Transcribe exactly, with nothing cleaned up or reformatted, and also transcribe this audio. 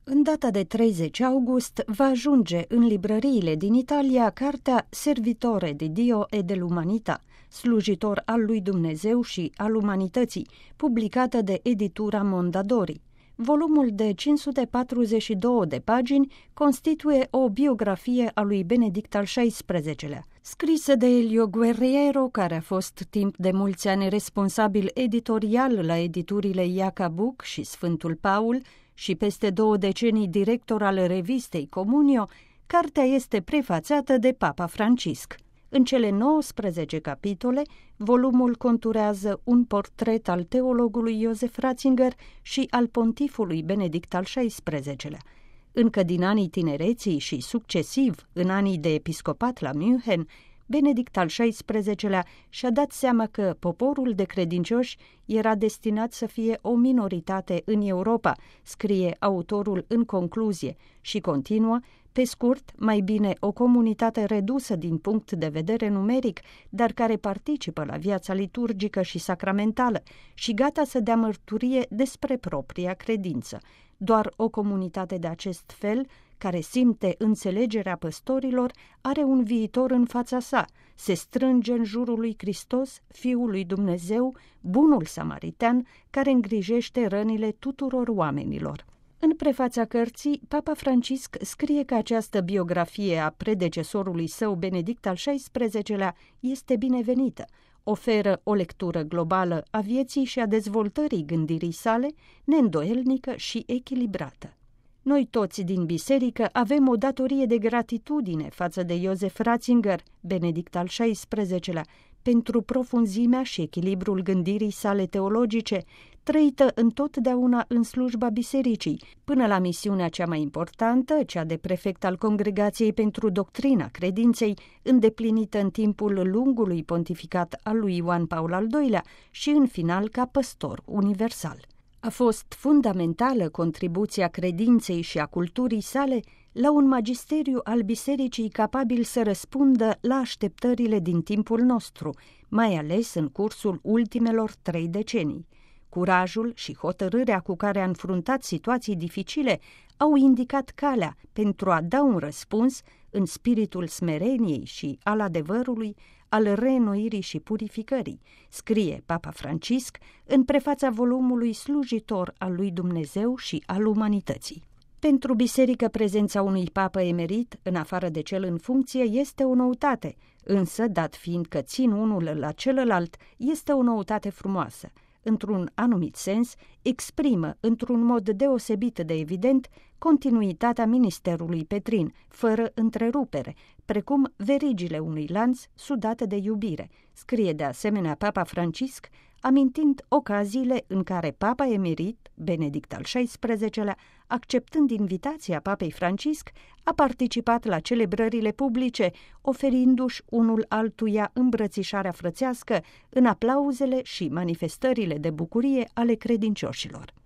În data de treizeci august va ajunge în librăriile din Italia cartea Servitore di Dio e dell'Umanità, slujitor al lui Dumnezeu și al umanității, publicată de editura Mondadori. Volumul de cinci sute patruzeci și două de pagini constituie o biografie a lui Benedict al șaisprezecelea, scrisă de Elio Guerriero, care a fost timp de mulți ani responsabil editorial la editurile Iacabuc și Sfântul Paul și peste două decenii director al revistei Comunio. Cartea este prefațată de Papa Francisc. În cele nouăsprezece capitole, volumul conturează un portret al teologului Joseph Ratzinger și al pontifului Benedict al șaisprezecelea. Încă din anii tinereții și succesiv, în anii de episcopat la München, Benedict al șaisprezecelea și-a dat seama că poporul de credincioși era destinat să fie o minoritate în Europa, scrie autorul în concluzie și continuă: pe scurt, mai bine o comunitate redusă din punct de vedere numeric, dar care participă la viața liturgică și sacramentală și gata să dea mărturie despre propria credință. Doar o comunitate de acest fel, care simte înțelegerea păstorilor, are un viitor în fața sa, se strânge în jurul lui Hristos, Fiul lui Dumnezeu, bunul samaritean, care îngrijește rănile tuturor oamenilor. În prefața cărții, Papa Francisc scrie că această biografie a predecesorului său, Benedict al șaisprezecelea, este binevenită, oferă o lectură globală a vieții și a dezvoltării gândirii sale, neîndoielnică și echilibrată. Noi toți din biserică avem o datorie de gratitudine față de Joseph Ratzinger, Benedict al șaisprezecelea, pentru profunzimea și echilibrul gândirii sale teologice, trăită întotdeauna în slujba bisericii, până la misiunea cea mai importantă, cea de prefect al Congregației pentru Doctrina Credinței, îndeplinită în timpul lungului pontificat al lui Ioan Paul al doilea și, în final, ca păstor universal. A fost fundamentală contribuția credinței și a culturii sale la un magisteriu al bisericii capabil să răspundă la așteptările din timpul nostru, mai ales în cursul ultimelor trei decenii. Curajul și hotărârea cu care a înfruntat situații dificile au indicat calea pentru a da un răspuns în spiritul smereniei și al adevărului, al reînnoirii și purificării, scrie Papa Francisc în prefața volumului Slujitor al lui Dumnezeu și al umanității. Pentru biserică, prezența unui papă emerit, în afară de cel în funcție, este o noutate, însă, dat fiind că țin unul la celălalt, este o noutate frumoasă. Într-un anumit sens, exprimă, într-un mod deosebit de evident, continuitatea ministerului Petrin, fără întrerupere, precum verigile unui lanț sudat de iubire, scrie de asemenea Papa Francisc, amintind ocaziile în care Papa emerit, Benedict al șaisprezecelea, acceptând invitația Papei Francisc, a participat la celebrările publice, oferindu-și unul altuia îmbrățișarea frățească în aplauzele și manifestările de bucurie ale credincioșilor.